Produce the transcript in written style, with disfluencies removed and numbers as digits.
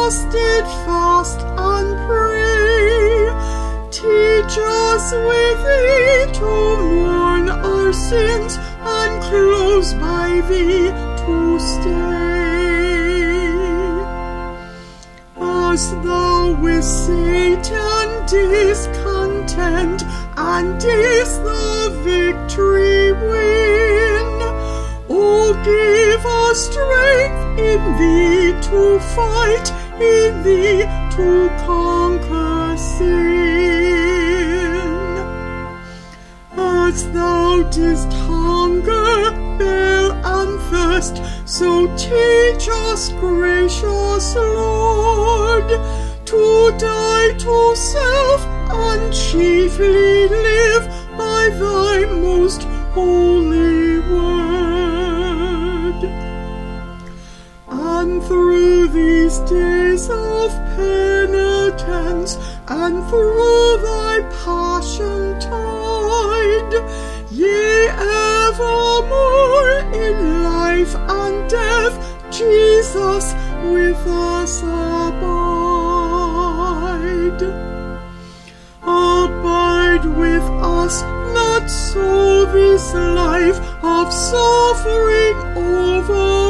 us did fast and pray. Teach us with thee to mourn our sins, and close by thee to stay. As thou with Satan didst contend, and didst the victory win, O give us strength in thee to fight, in thee to conquer sin. As thou didst hunger, bear, and thirst, so teach us, gracious Lord, to die to self and chiefly live by thy most holy word. And through these days of penitence, and through thy passion tide, yea, evermore in life and death, Jesus with us abide. Abide with us, not so this life of suffering over